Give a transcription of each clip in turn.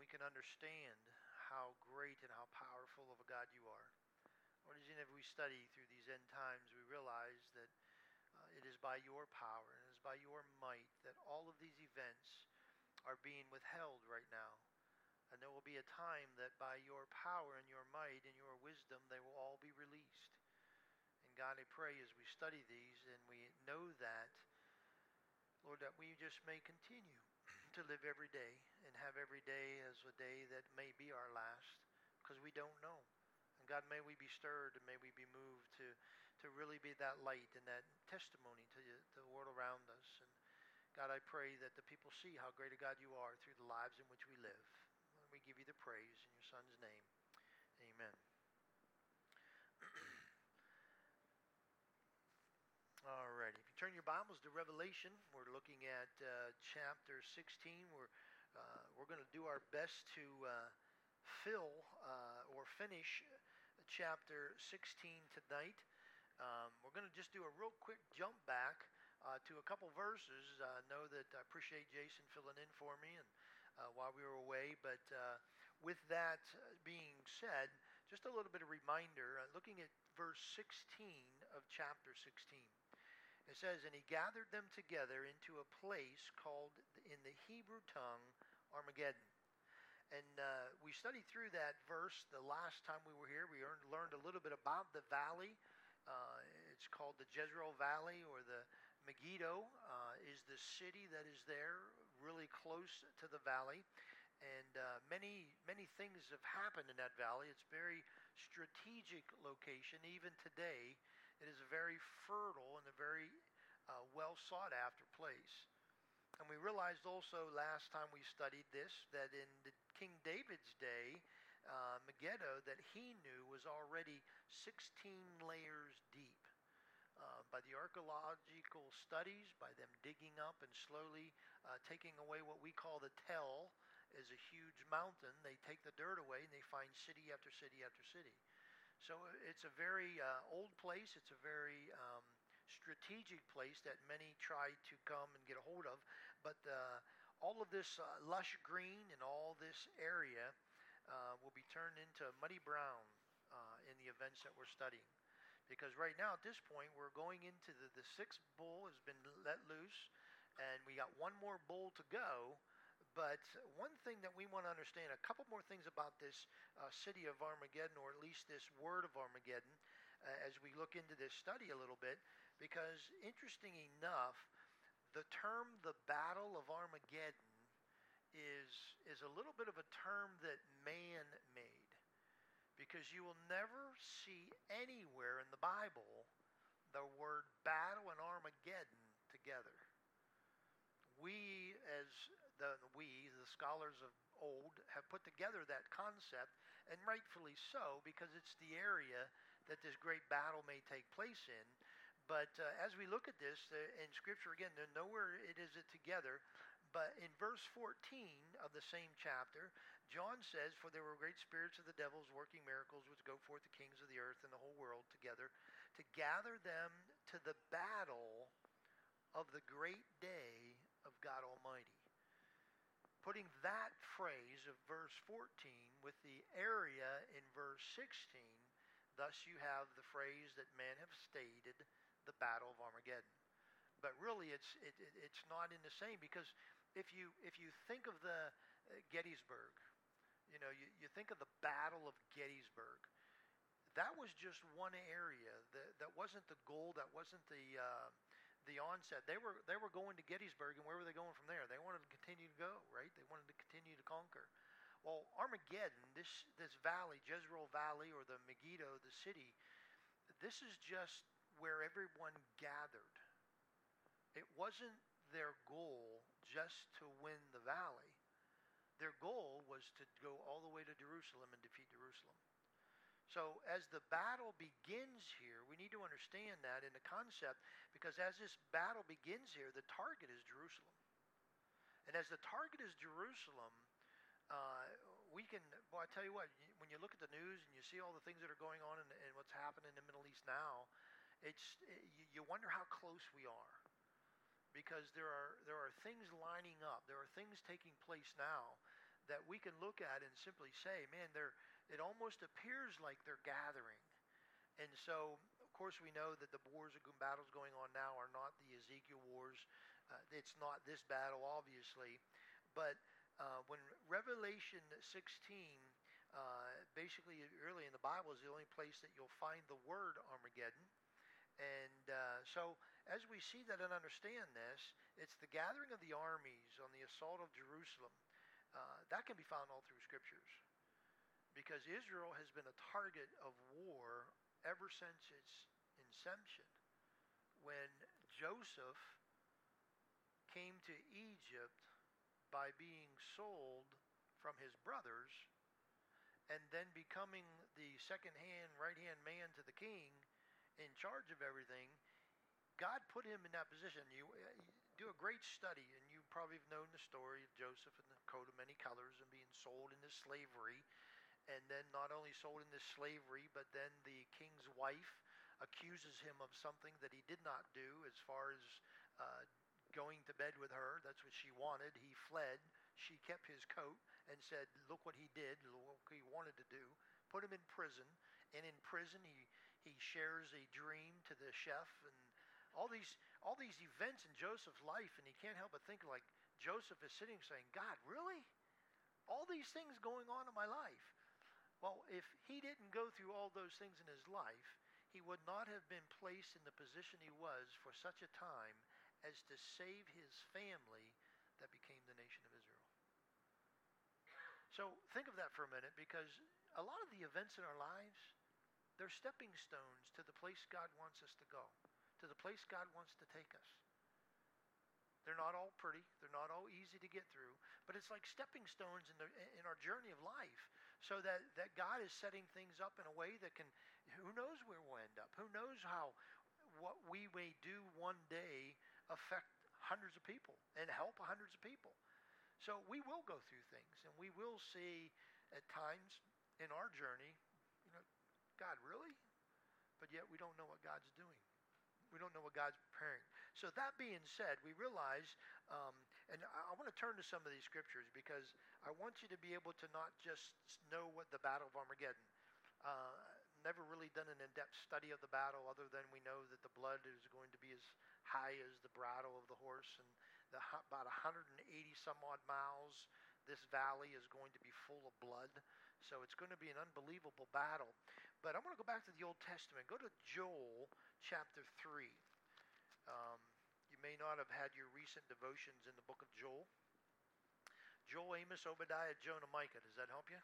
can understand how great and how powerful of a God you are. Lord, as we study through these end times, we realize that it is by your power and it is by your might that all of these events are being withheld right now. And there will be a time that by your power and your might and your wisdom, they will all be released. And God, I pray as we study these and we know that, Lord, that we just may continue to live every day and have every day as a day that may be our last, because we don't know. And God, may we be stirred and may we be moved to really be that light and that testimony to the world around us. And God, I pray that the people see how great a God you are through the lives in which we live. And we give you the praise in your Son's name. Amen. All right. If you turn your Bibles to Revelation, we're looking at chapter 16. We're going to do our best to fill or finish chapter 16 tonight. We're going to just do a real quick jump back to a couple verses. I know that I appreciate Jason filling in for me and while we were away. But with that being said, just a little bit of reminder, looking at verse 16 of chapter 16. It says, "And he gathered them together into a place called in the Hebrew tongue Armageddon." And we studied through that verse the last time we were here. We learned a little bit about the valley. It's called the Jezreel Valley, or the Megiddo is the city that is there, really close to the valley. And many things have happened in that valley. It's a very strategic location. Even today, it is a very fertile and a very well sought after place. And we realized also last time we studied this, that in the King David's day, Megiddo that he knew was already 16 layers deep. By the archaeological studies, by them digging up and slowly taking away what we call the tell, is a huge mountain. They take the dirt away and they find city after city after city. So it's a very old place. It's a very strategic place that many try to come and get a hold of. But all of this lush green and all this area will be turned into muddy brown in the events that we're studying. Because right now at this point we're going into the sixth bull has been let loose, and we got one more bull to go. But one thing that we want to understand, a couple more things about this city of Armageddon, or at least this word of Armageddon, as we look into this study a little bit, because interesting enough, the term the Battle of Armageddon is a little bit of a term that man made, because you will never see anywhere in the Bible the word battle and Armageddon together. We, as the scholars of old, have put together that concept, and rightfully so, because it's the area that this great battle may take place in. But as we look at this in Scripture, again, nowhere it is it together. But in verse 14 of the same chapter, John says, "For there were great spirits of the devils working miracles, which go forth the kings of the earth and the whole world together, to gather them to the battle of the great day of God Almighty." Putting that phrase of verse 14 with the area in verse 16, thus you have the phrase that men have stated, the Battle of Armageddon. But really it's not in the same, because if you think of the Gettysburg, you think of the Battle of Gettysburg, that was just one area. That wasn't the goal. That wasn't the onset. They were going to Gettysburg, and where were they going from there? They wanted to continue to go, right? They wanted to continue to conquer. Well, Armageddon, this valley, Jezreel Valley, or the Megiddo, the city, this is just where everyone gathered. It wasn't their goal just to win the valley. Their goal was to go all the way to Jerusalem and defeat Jerusalem. So as the battle begins here, we need to understand that in the concept, because as this battle begins here, the target is Jerusalem. And as the target is Jerusalem, I tell you what, when you look at the news and you see all the things that are going on and what's happening in the Middle East now, you wonder how close we are. Because there are things lining up. There are things taking place now that we can look at and simply say, man, it almost appears like they're gathering. And so, of course, we know that the wars and battles going on now are not the Ezekiel wars. It's not this battle, obviously. But when Revelation 16, basically early in the Bible, is the only place that you'll find the word Armageddon. And so, as we see that and understand this, it's the gathering of the armies on the assault of Jerusalem. That can be found all through scriptures, because Israel has been a target of war ever since its inception. When Joseph came to Egypt by being sold from his brothers and then becoming the second-hand, right-hand man to the king in charge of everything, God put him in that position. You do a great study, and you probably have known the story of Joseph and the coat of many colors and being sold into slavery. And then not only sold into slavery, but then the king's wife accuses him of something that he did not do, as far as going to bed with her. That's what she wanted. He fled. She kept his coat and said, look what he did, look what he wanted to do. Put him in prison. And in prison, he shares a dream to the chef, and all these events in Joseph's life, and he can't help but think, like, Joseph is sitting saying, God, really? All these things going on in my life? Well, if he didn't go through all those things in his life, he would not have been placed in the position he was for such a time as to save his family that became the nation of Israel. So think of that for a minute, because a lot of the events in our lives, they're stepping stones to the place God wants us to go, to the place God wants to take us. They're not all pretty. They're not all easy to get through. But it's like stepping stones in our journey of life, so that God is setting things up in a way that can, who knows where we'll end up? Who knows how what we may do one day affect hundreds of people and help hundreds of people. So we will go through things, and we will see at times in our journey, God, really? But yet we don't know what God's doing. We don't know what God's preparing. So that being said, we realize, and I want to turn to some of these scriptures, because I want you to be able to not just know what the Battle of Armageddon. Never really done an in-depth study of the battle, other than we know that the blood is going to be as high as the bridle of the horse, and about 180 some odd miles, this valley is going to be full of blood. So it's going to be an unbelievable battle. But I'm going to go back to the Old Testament. Go to Joel chapter 3. You may not have had your recent devotions in the book of Joel. Joel, Amos, Obadiah, Jonah, Micah. Does that help you?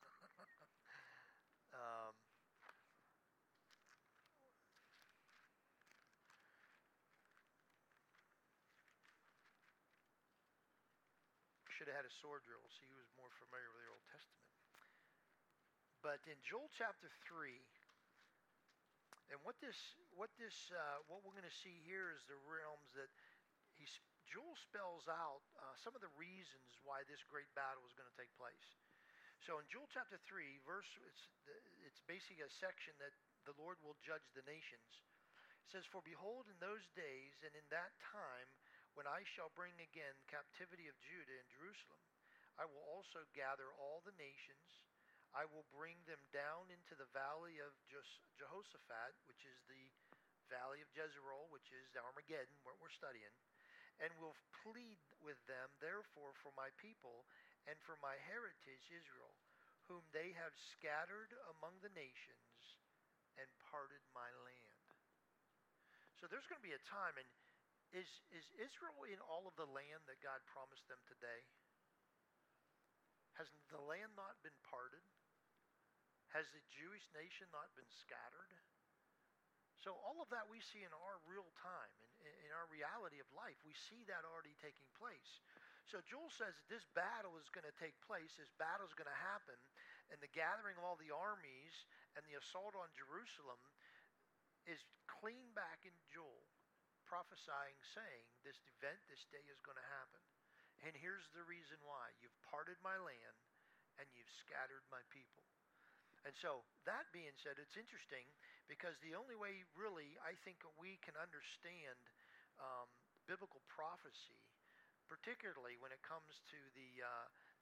Should have had a sword drill, so he was more familiar with the Old Testament. But in Joel chapter 3, and what we're going to see here is the realms that Joel spells out some of the reasons why this great battle is going to take place. So in Joel chapter 3, it's basically a section that the Lord will judge the nations. It says, "For behold, in those days and in that time, when I shall bring again captivity of Judah and Jerusalem, I will also gather all the nations. I will bring them down into the valley of Jehoshaphat, which is the valley of Jezreel, which is Armageddon, what we're studying, and will plead with them, therefore, for my people and for my heritage Israel, whom they have scattered among the nations and parted my land." So there's going to be a time, and is Israel in all of the land that God promised them today? Has the land not been parted? Has the Jewish nation not been scattered? So all of that we see in our real time, in our reality of life. We see that already taking place. So Joel says that this battle is going to take place. This battle is going to happen. And the gathering of all the armies and the assault on Jerusalem is clean back in Joel, prophesying, saying, this event, this day is going to happen. And here's the reason why. You've parted my land and you've scattered my people. And so, that being said, it's interesting, because the only way, really, I think we can understand biblical prophecy, particularly when it comes to the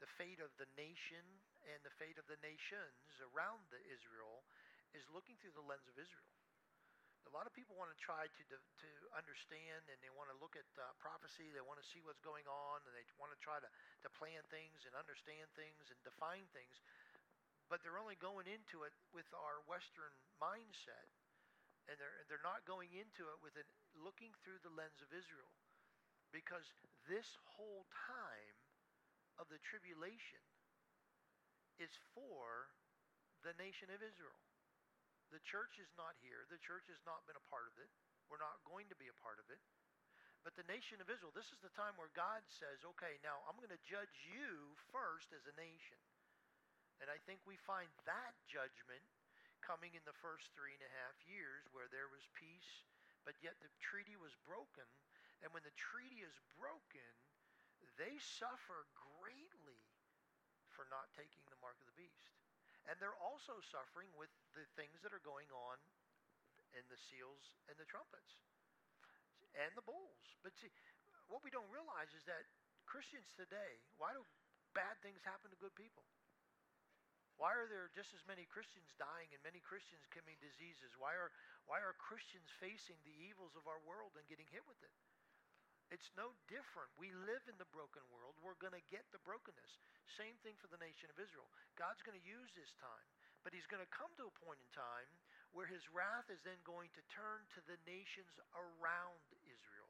the fate of the nation and the fate of the nations around Israel is looking through the lens of Israel. A lot of people want to try to understand, and they want to look at prophecy. They want to see what's going on, and they want to try to plan things and understand things and define things. But they're only going into it with our Western mindset, and they're not going into it with looking through the lens of Israel, because this whole time of the tribulation is for the nation of Israel. The church is not here. The church has not been a part of it. We're not going to be a part of it. But the nation of Israel, this is the time where God says, okay, now I'm going to judge you first as a nation. And I think we find that judgment coming in the first 3.5 years, where there was peace, but yet the treaty was broken. And when the treaty is broken, they suffer greatly for not taking the mark of the beast. And they're also suffering with the things that are going on in the seals and the trumpets and the bowls. But see, what we don't realize is that Christians today, why do bad things happen to good people? Why are there just as many Christians dying and many Christians committing diseases? Why are Christians facing the evils of our world and getting hit with it? It's no different. We live in the broken world. We're going to get the brokenness. Same thing for the nation of Israel. God's going to use this time, but he's going to come to a point in time where his wrath is then going to turn to the nations around Israel.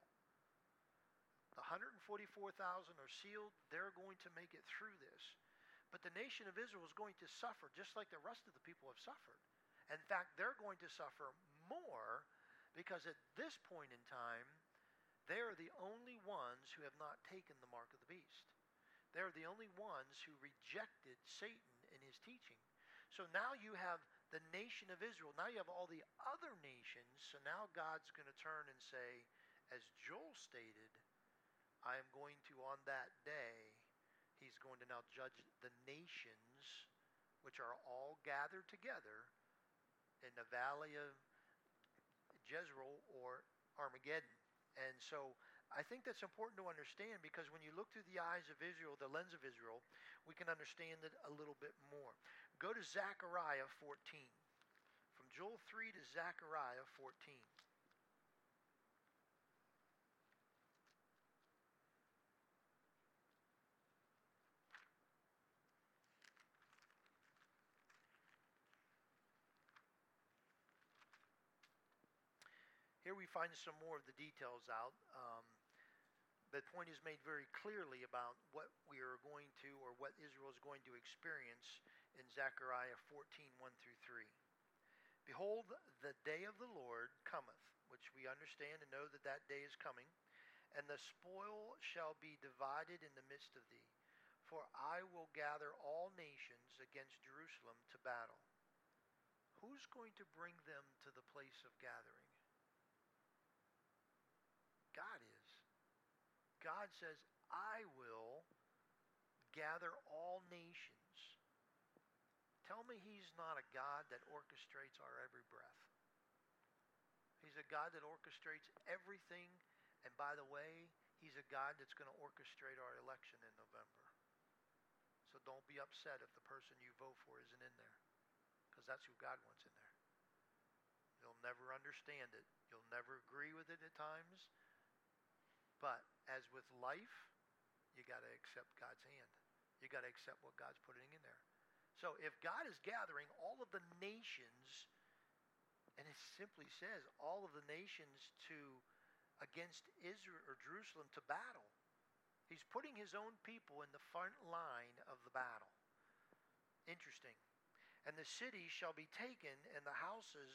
The 144,000 are sealed. They're going to make it through this. But the nation of Israel is going to suffer just like the rest of the people have suffered. In fact, they're going to suffer more, because at this point in time, they are the only ones who have not taken the mark of the beast. They're the only ones who rejected Satan and his teaching. So now you have the nation of Israel. Now you have all the other nations. So now God's going to turn and say, as Joel stated, I am going to, on that day, he's going to now judge the nations, which are all gathered together in the valley of Jezreel or Armageddon. And so I think that's important to understand, because when you look through the eyes of Israel, the lens of Israel, we can understand it a little bit more. Go to Zechariah 14. From Joel 3 to Zechariah 14. Here we find some more of the details out. The point is made very clearly about what we are going to, or what Israel is going to experience in Zechariah 14, 1 through 3. Behold, the day of the Lord cometh, which we understand and know that that day is coming, and the spoil shall be divided in the midst of thee. For I will gather all nations against Jerusalem to battle. Who's going to bring them to the place of gathering? God is. God says, I will gather all nations. Tell me he's not a God that orchestrates our every breath. He's a God that orchestrates everything. And by the way, he's a God that's going to orchestrate our election in November. So don't be upset if the person you vote for isn't in there, because that's who God wants in there. You'll never understand it. You'll never agree with it at times. But as with life, you got to accept God's hand. You got to accept what God's putting in there. So if God is gathering all of the nations, and it simply says all of the nations against Israel or Jerusalem to battle, he's putting his own people in the front line of the battle. Interesting. And the city shall be taken, and the houses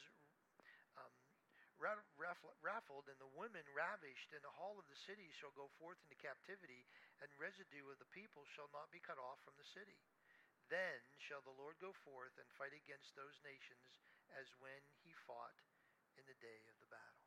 raffled, and the women ravished, and the hall of the city shall go forth into captivity, and residue of the people shall not be cut off from the city. Then shall the Lord go forth and fight against those nations, as when he fought in the day of the battle.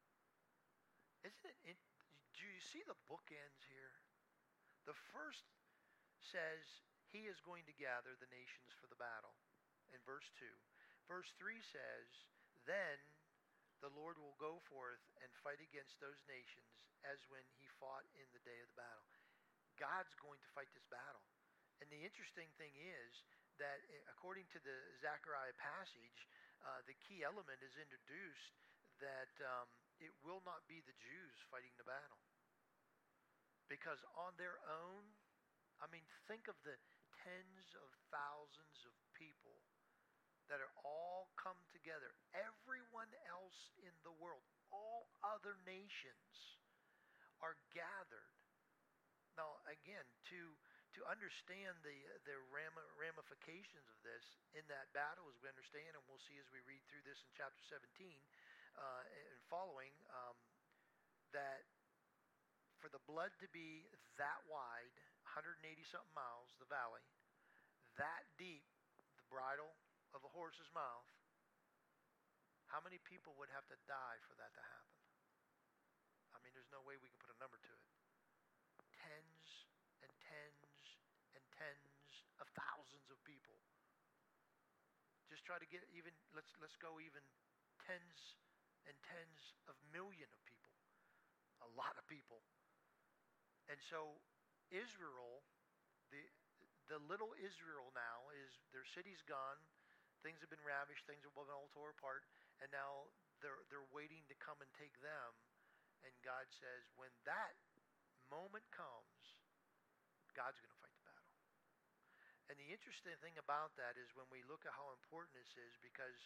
Do you see the bookends here? The first says he is going to gather the nations for the battle, in verse 2. Verse 3 says, then the Lord will go forth and fight against those nations, as when he fought in the day of the battle. God's going to fight this battle. And the interesting thing is that according to the Zechariah passage, the key element is introduced that it will not be the Jews fighting the battle. Because on their own, I mean, think of the tens of thousands of people that are all come together. Everyone else in the world, all other nations are gathered. Now, again, to understand the ramifications of this in that battle, as we understand, and we'll see as we read through this in chapter 17 and following, that for the blood to be that wide, 180 something miles, the valley, that deep, the bridle of a horse's mouth, how many people would have to die for that to happen? I mean, there's no way we can put a number to it. Tens and tens and tens of thousands of people. Just try to get even, let's go even tens and tens of million of people. A lot of people. And so Israel, the little Israel now is, their city's gone, things have been ravished, things have been all tore apart, and now they're waiting to come and take them. And God says, when that moment comes, God's going to fight the battle. And the interesting thing about that is when we look at how important this is, because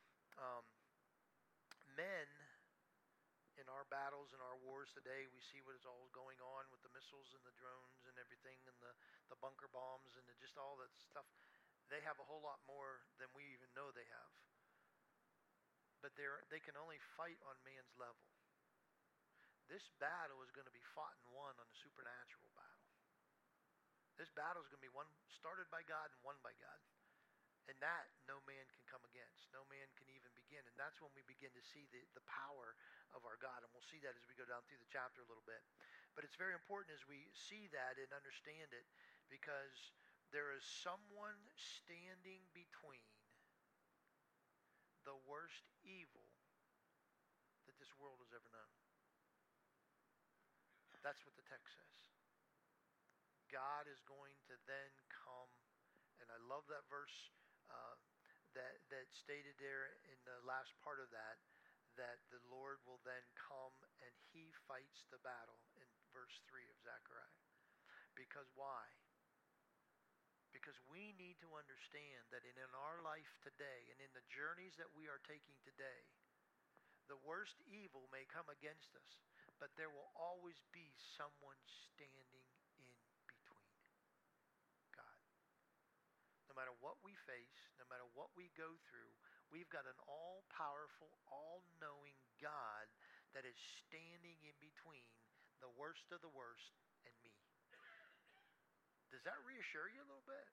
men in our battles and our wars today, we see what is all going on with the missiles and the drones and everything, and the bunker bombs and just all that stuff. They have a whole lot more than we even know they have. But they can only fight on man's level. This battle is going to be fought and won on a supernatural battle. This battle is going to be started by God and won by God. And that no man can come against. No man can even begin. And that's when we begin to see the power of our God. And we'll see that as we go down through the chapter a little bit. But it's very important as we see that and understand it, because there is someone standing between the worst evil that this world has ever known. That's what the text says. God is going to then come, and I love that verse that stated there in the last part of that the Lord will then come and he fights the battle in verse 3 of Zechariah. Because why? Because we need to understand that in our life today and in the journeys that we are taking today, the worst evil may come against us, but there will always be someone standing in between. God. No matter what we face, no matter what we go through, we've got an all-powerful, all-knowing God that is standing in between the worst of the worst and me. Does that reassure you a little bit?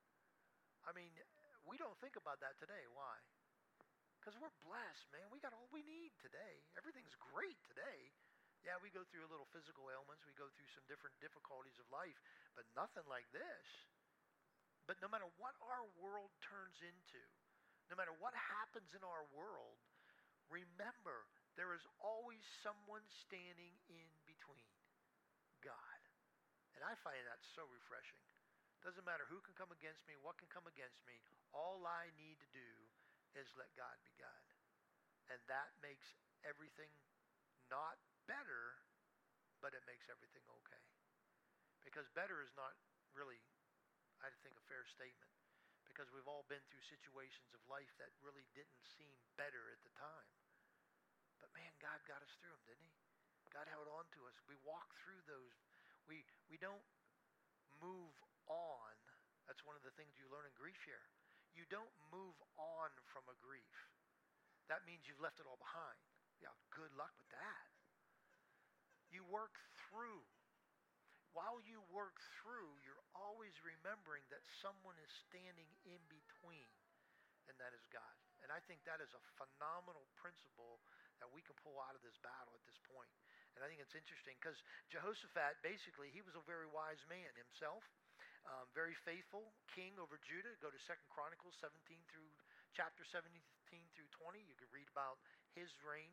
I mean, we don't think about that today. Why? Because we're blessed, man. We got all we need today. Everything's great today. Yeah, we go through a little physical ailments. We go through some different difficulties of life, but nothing like this. But no matter what our world turns into, no matter what happens in our world, remember, there is always someone standing in between. God. And I find that so refreshing. Doesn't matter who can come against me, what can come against me. All I need to do is let God be God. And that makes everything not better, but it makes everything okay. Because better is not really, I think, a fair statement. Because we've all been through situations of life that really didn't seem better at the time. But man, God got us through them, didn't he? God held on to us. We walked through those. We don't move on. That's one of the things you learn in grief share. You don't move on from a grief. That means you've left it all behind. Yeah, good luck with that. You work through. While you work through, you're always remembering that someone is standing in between, and that is God. And I think that is a phenomenal principle that we can pull out of this battle at this point. And I think it's interesting because Jehoshaphat, basically, he was a very wise man himself, very faithful king over Judah. Go to 2 Chronicles 17 through chapter 17 through 20. You can read about his reign.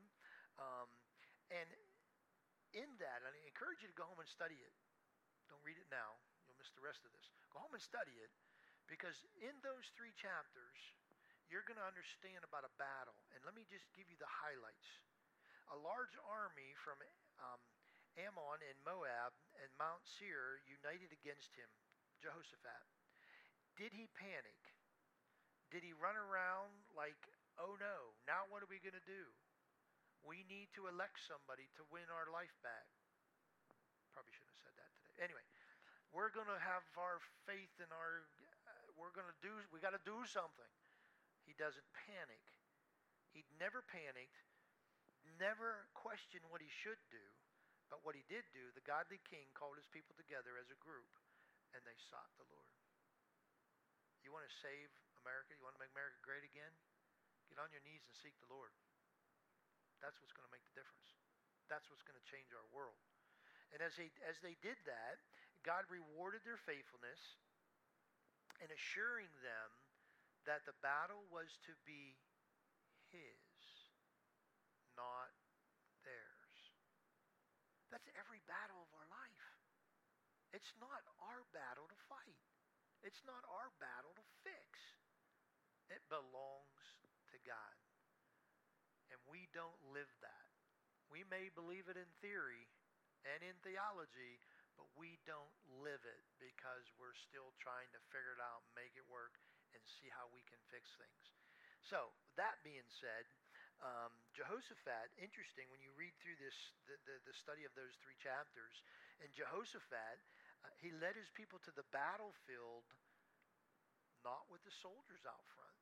And in that, I encourage you to go home and study it. Don't read it now. You'll miss the rest of this. Go home and study it, because in those 3 chapters, you're going to understand about a battle. And let me just give you the highlights. A large army from Ammon and Moab and Mount Seir united against him, Jehoshaphat. Did he panic? Did he run around like, oh no, now what are we going to do? We need to elect somebody to win our life back. Probably shouldn't have said that today. Anyway, we're going to have our faith in our, we got to do something. He doesn't panic. He never panicked, never questioned what he should do. But what he did do, the godly king called his people together as a group, and they sought the Lord. You want to save America? You want to make America great again? Get on your knees and seek the Lord. That's what's going to make the difference. That's what's going to change our world. And as they did that, God rewarded their faithfulness and assuring them that the battle was to be his, not theirs. That's every battle of our life. It's not our battle to fight. It's not our battle to fix. It belongs to God. And we don't live that. We may believe it in theory and in theology, but we don't live it because we're still trying to figure it out, make it work, and see how we can fix things. So, that being said, Jehoshaphat, interesting when you read through this, the study of those 3 chapters, and Jehoshaphat, he led his people to the battlefield not with the soldiers out front.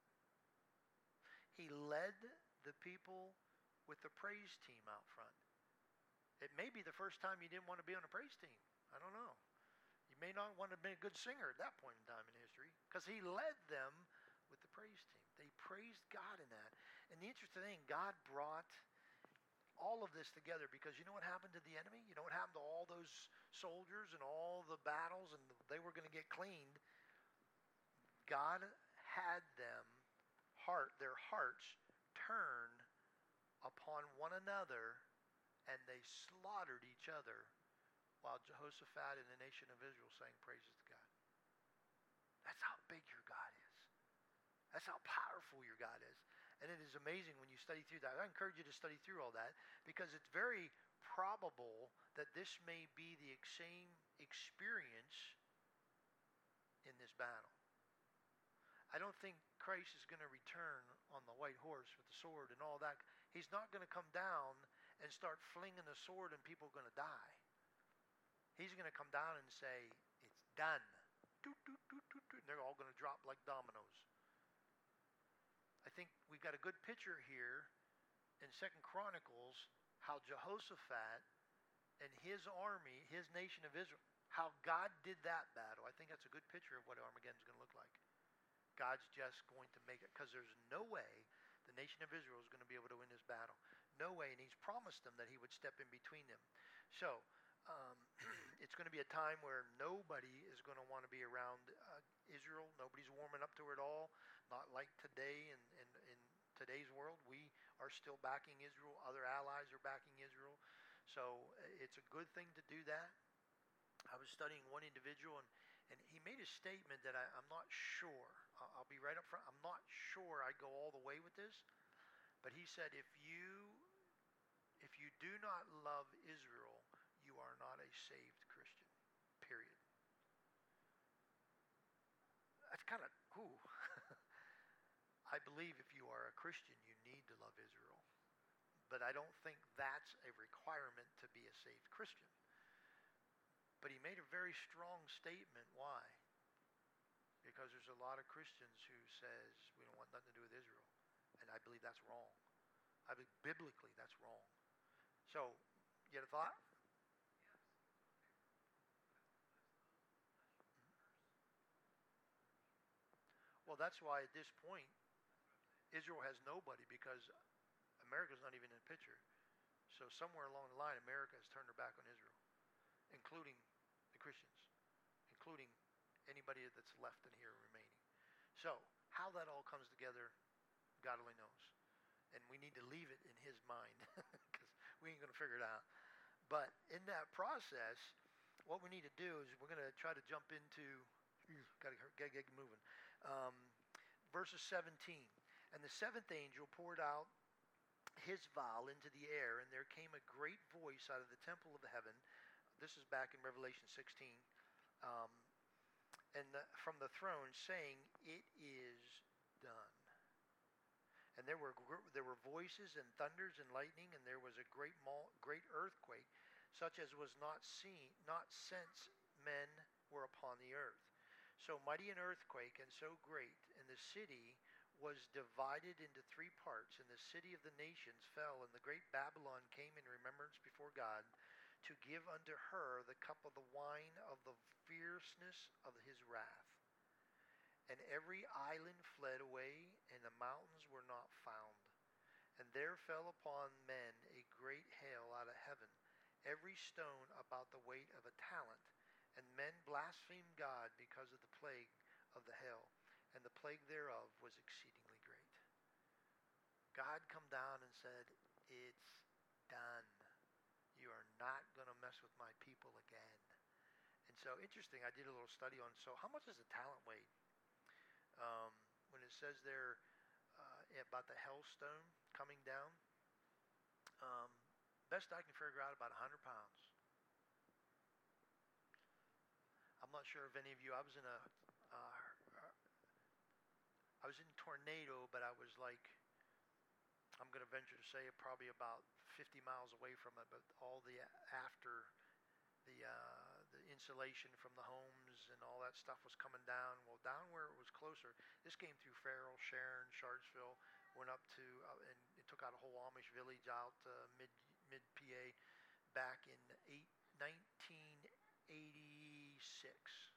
He led the people with the praise team out front. It may be the first time you didn't want to be on a praise team. I don't know. You may not want to be a good singer at that point in time in history, because he led them with the praise team. They praised God in that. And the interesting thing, God brought all of this together, because you know what happened to the enemy? You know what happened to all those soldiers and all the battles, and they were going to get cleaned? God had their hearts turn upon one another, and they slaughtered each other while Jehoshaphat and the nation of Israel sang praises to God. That's how big your God is. That's how powerful your God is. And it is amazing when you study through that. I encourage you to study through all that, because it's very probable that this may be the same experience in this battle. I don't think Christ is going to return on the white horse with the sword and all that. He's not going to come down and start flinging the sword and people are going to die. He's going to come down and say, it's done. Doot, doot, doot, doot, doot. And they're all going to drop like dominoes. I think we've got a good picture here in 2 Chronicles how Jehoshaphat and his army, his nation of Israel, how God did that battle. I think that's a good picture of what Armageddon's going to look like. God's just going to make it, because there's no way the nation of Israel is going to be able to win this battle. No way, and he's promised them that he would step in between them. So, it's going to be a time where nobody is going to want to be around Israel. Nobody's warming up to her at all. Not like today in today's world. We are still backing Israel. Other allies are backing Israel. So it's a good thing to do that. I was studying one individual, and he made a statement that I'm not sure. I'll be right up front. I'm not sure I go all the way with this. But he said, if you do not love Israel, you are not a saved Christian, period. That's kind of cool. I believe if you are a Christian, you need to love Israel. But I don't think that's a requirement to be a saved Christian. But he made a very strong statement. Why? Because there's a lot of Christians who says we don't want nothing to do with Israel. And I believe that's wrong. I believe biblically that's wrong. So, you had a thought? Well, that's why at this point, Israel has nobody, because America's not even in the picture. So somewhere along the line, America has turned her back on Israel, including the Christians, including anybody that's left in here remaining. So how that all comes together, God only knows. And we need to leave it in his mind, because we ain't going to figure it out. But in that process, what we need to do is we're going to try to jump into, got to get moving, um, verses 17. And the seventh angel poured out his vial into the air, and there came a great voice out of the temple of heaven. This is back in Revelation 16. Um, from the throne, saying, "It is done." And there were voices and thunders and lightning, and there was a great earthquake, such as was not since men were upon the earth. So mighty an earthquake, and so great, and the city was divided into three parts, and the city of the nations fell, and the great Babylon came in remembrance before God, to give unto her the cup of the wine of the fierceness of his wrath. And every island fled away, and the mountains were not found. And there fell upon men a great hail out of heaven, every stone about the weight of a talent. And men blasphemed God because of the plague of the hail, and the plague thereof was exceedingly great. God come down and said, "It's done. You are not going to mess with my people again." And so, interesting, I did a little study on, so how much does a talent weigh? When it says there about the hailstone coming down, best I can figure out, about 100 pounds. I'm not sure if any of you, I was in a tornado, but I was like, I'm going to venture to say probably about 50 miles away from it, but all the after the insulation from the homes and all that stuff was coming down. Well, down where it was closer, this came through Farrell, Sharon, Sharpsville, went up to, and it took out a whole Amish village out mid PA back in 1986.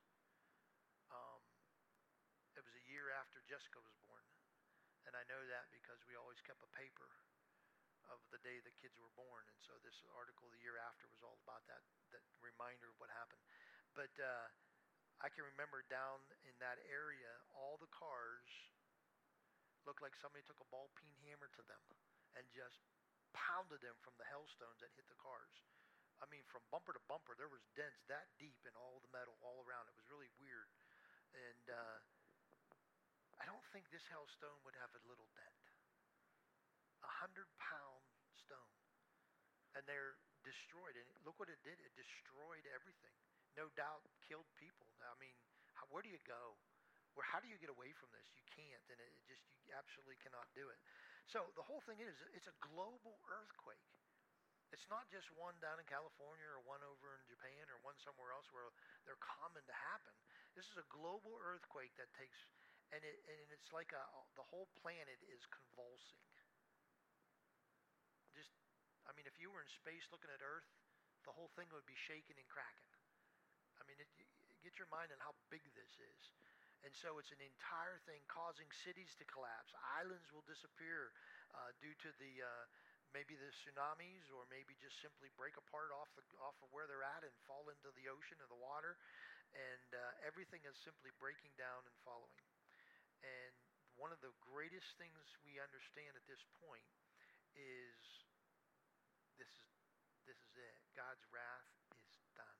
It was a year after Jessica was born, and I know that because we always kept a paper of the day the kids were born, and so this article the year after was all about that reminder of what happened. But I can remember down in that area, all the cars looked like somebody took a ball-peen hammer to them and just pounded them from the hailstones that hit the cars. I mean, from bumper to bumper, there was dents that deep in all the metal all around. It was really weird. And I don't think this hailstone would have a little dent. 100-pound stone. And they're destroyed. And look what it did. It destroyed everything. No doubt killed people. I mean, where do you go? How do you get away from this? You can't. And you absolutely cannot do it. So the whole thing is, it's a global earthquake. It's not just one down in California or one over in Japan or one somewhere else where they're common to happen. This is a global earthquake that takes, and it's like the whole planet is convulsing. I mean, if you were in space looking at Earth, the whole thing would be shaking and cracking. I mean, get your mind on how big this is. And so it's an entire thing causing cities to collapse. Islands will disappear due to maybe the tsunamis, or maybe just simply break apart off of where they're at and fall into the ocean or the water. And everything is simply breaking down and following. And one of the greatest things we understand at this point is this is it. God's wrath is done.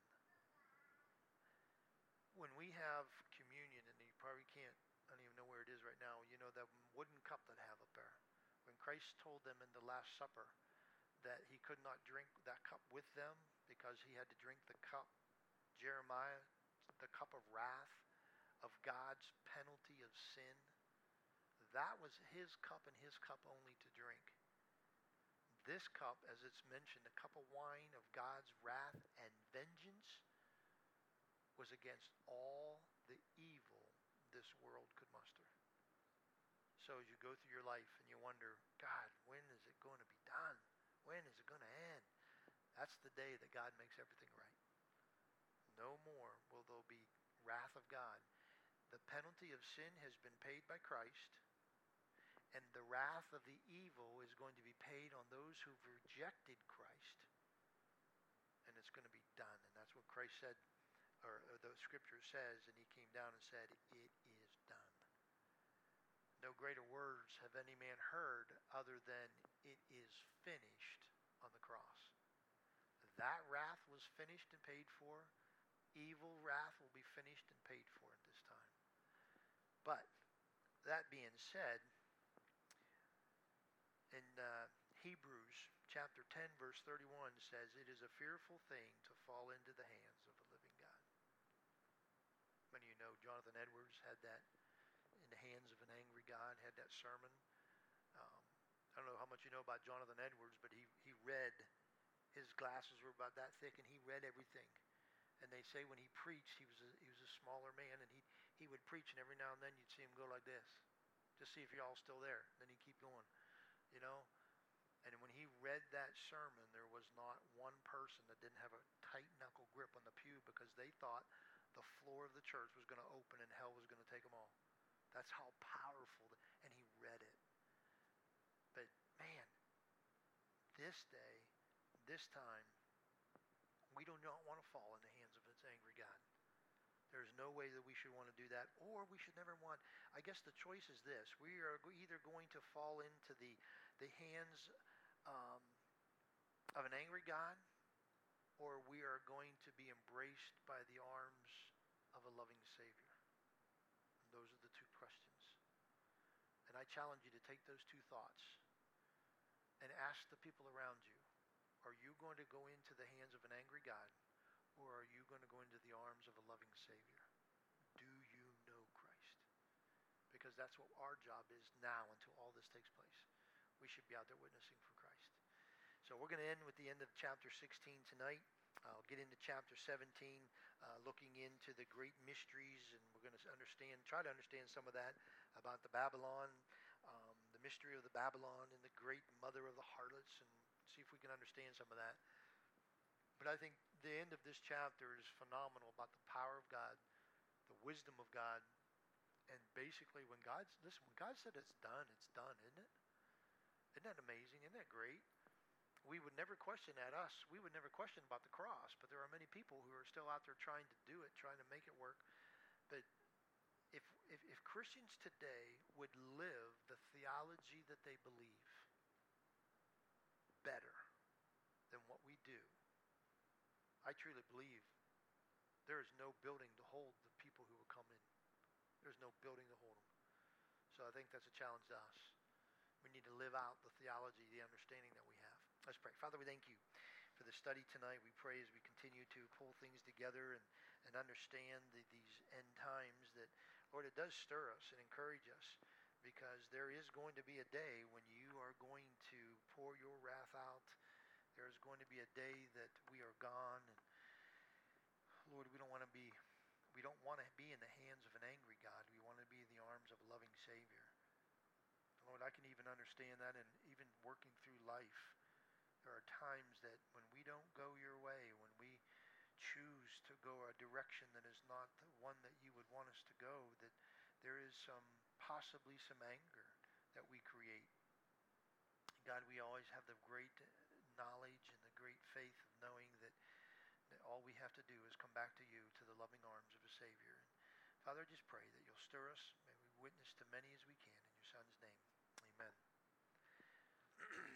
When we have communion, and you probably can't, I don't even know where it is right now, you know that wooden cup that I have up there. When Christ told them in the Last Supper that he could not drink that cup with them because he had to drink the cup, Jeremiah, the cup of wrath, of God's penalty of sin, that was his cup and his cup only to drink. This cup, as it's mentioned, a cup of wine of God's wrath and vengeance, was against all the evil this world could muster. So as you go through your life and you wonder, God, when is it going to be done? When is it going to end? That's the day that God makes everything right. No more will there be wrath of God. The penalty of sin has been paid by Christ, and the wrath of the evil is going to be paid on those who've rejected Christ. And it's going to be done. And that's what Christ said, or the scripture says, and he came down and said, "It is done." No greater words have any man heard other than "it is finished" on the cross. That wrath was finished and paid for. evil wrath will be finished and paid for at this time. But that being said, in Hebrews chapter 10, verse 31 says, "It is a fearful thing to fall into the hands of a living God." Many of you know Jonathan Edwards had that in the hands of an angry God, had that sermon. Um, I don't know how much you know about Jonathan Edwards, but he read, his glasses were about that thick, and he read everything. And they say when he preached, he was a smaller man, and he would preach, and every now and then you'd see him go like this, just see if you're all still there. Then he'd keep going, you know. And when he read that sermon, there was not one person that didn't have a tight knuckle grip on the pew, because they thought the floor of the church was going to open and hell was going to take them all. That's how powerful. And he read it. But man, this day, this time, we do not want to fall in the hands of its angry God. There's no way that we should want to do that, or we should never want. I guess the choice is this: we are either going to fall into the hands of an angry God, or we are going to be embraced by the arms of a loving Savior. And those are the two questions. And I challenge you to take those two thoughts and ask the people around you, are you going to go into the hands of an angry God, or are you going to go into the arms of a loving Savior? Do you know Christ? Because that's what our job is now until all this takes place. We should be out there witnessing for Christ. So we're going to end with the end of chapter 16 tonight. I'll get into chapter 17, looking into the great mysteries, and we're going to try to understand some of that about the Babylon, the mystery of the Babylon and the great mother of the harlots, and see if we can understand some of that. But I think the end of this chapter is phenomenal about the power of God, the wisdom of God, and basically when God said it's done, isn't it? Isn't that amazing? Isn't that great? We would never question that, us. We would never question about the cross, but there are many people who are still out there trying to do it, trying to make it work. But if Christians today would live the theology that they believe better than what we do, I truly believe there is no building to hold the people who will come in. There's no building to hold them. So I think that's a challenge to us. We need to live out the theology, the understanding that we have. Let's pray. Father, we thank you for the study tonight. We pray as we continue to pull things together and understand these end times that, Lord, it does stir us and encourage us, because there is going to be a day when you are going to pour your wrath out. There is going to be a day that we are gone. And Lord, we don't want to be in the hands of an angry God. We want to be in the arms of a loving Savior. Lord, I can even understand that, and even working through life, there are times that when we don't go your way, when we choose to go a direction that is not the one that you would want us to go, that there is possibly some anger that we create. God, we always have the great knowledge and the great faith of knowing that all we have to do is come back to you, to the loving arms of a Savior. And Father, I just pray that you'll stir us. May we witness to many as we can. In your Son's name, amen.